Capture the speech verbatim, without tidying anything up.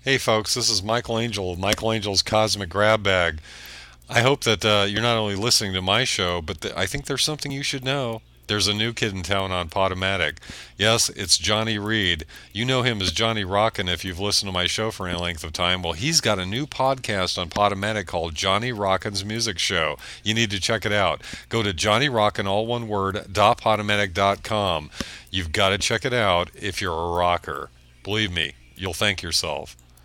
Hey folks, this is Michael Angel of Michael Angel's Cosmic Grab Bag. I hope that uh, you're not only listening to my show, but th- I think there's something you should know. There's a new kid in town on Podomatic. Yes, it's Johnny Reed. You know him as Johnny Rockin' if you've listened to my show for any length of time. Well, he's got a new podcast on Podomatic called Johnny Rockin's Music Show. You need to check it out. Go to Johnny Rockin', all one word, dot podomatic dot com. You've got to check it out if you're a rocker. Believe me, you'll thank yourself.